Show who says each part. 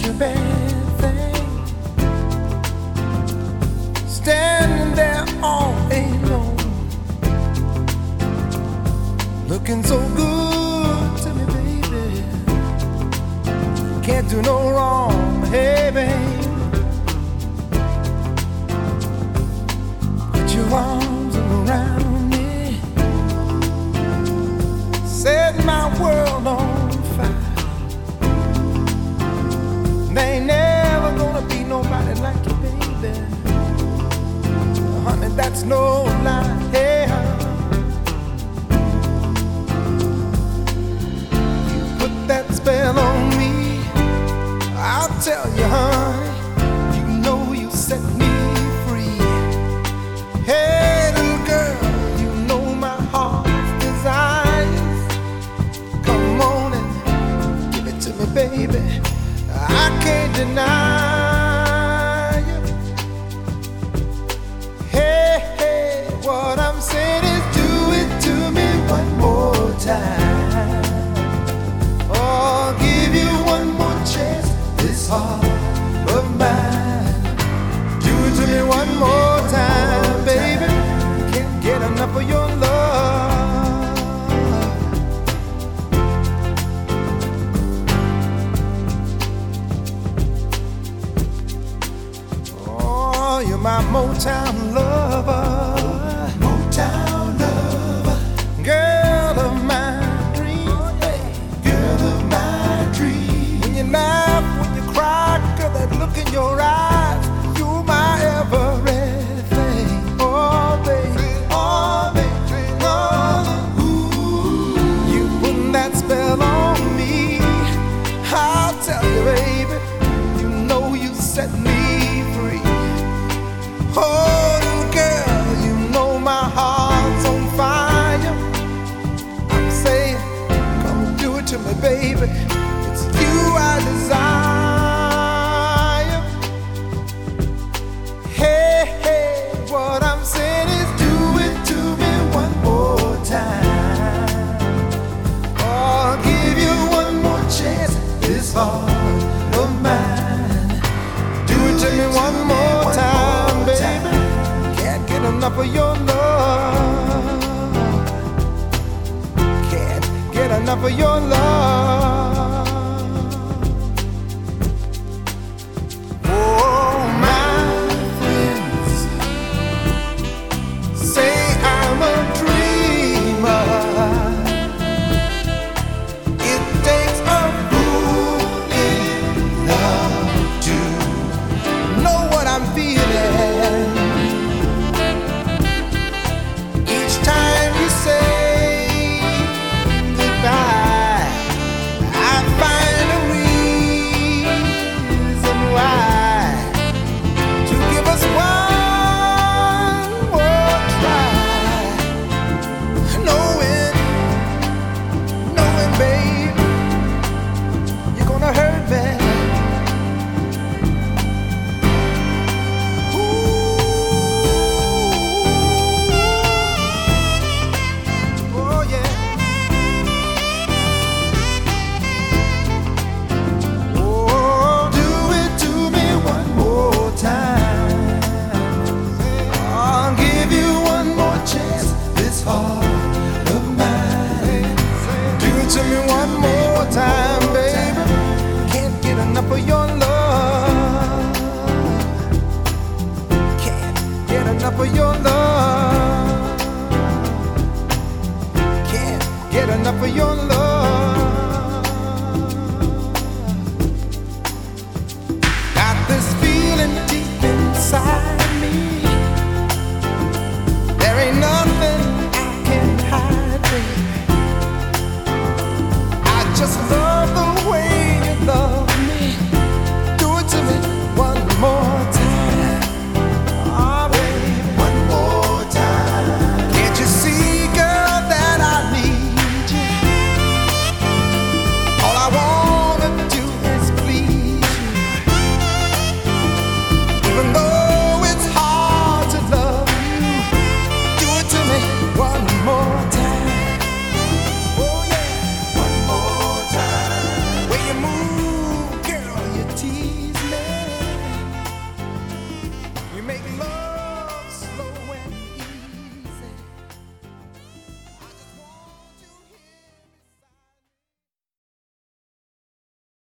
Speaker 1: such a bad thing. Standing there all alone, looking so good to me, baby. Can't do no wrong, hey, babe. Put your arms around me, set my world on fire. There ain't never gonna be nobody like you, baby. Honey, that's no lie, hey, you put that spell on me, I'll tell you, honey, you know you set me free. Hey, little girl, you know my heart's desires. Come on and give it to me, baby. I can't deny you. Hey, hey, what I'm saying is do it to me one more time. Oh, I'll give you one more chance, this heart of mine. Do it to me one more time, baby. Can't get enough of your love. You're my Motown lover, Motown lover, girl of my dreams, girl of my dreams. When you laugh, when you cry, girl, that look in your eyes, you're my everything. Oh, baby, oh, baby, oh, ooh. You put that spell on me, I'll tell you, baby, you know you set me free. Oh, little girl, you know my heart's on fire. I'm saying, come do it to me, baby. It's you I desire. Hey, hey, what I'm saying is do it to me one more time. Oh, I'll give you one more chance, this heart of mine. Do it to me one more time, baby. Can't get enough of your love. Can't get enough of your love. Oh, my friends say I'm a dreamer. It takes a fool in love to know what I'm feeling. Each time you say goodbye, I find a reason why to give us one more try. Knowing, babe, you're gonna hurt me. Time, baby, can't get enough of your love. Can't get enough of your love. Can't get enough of your love.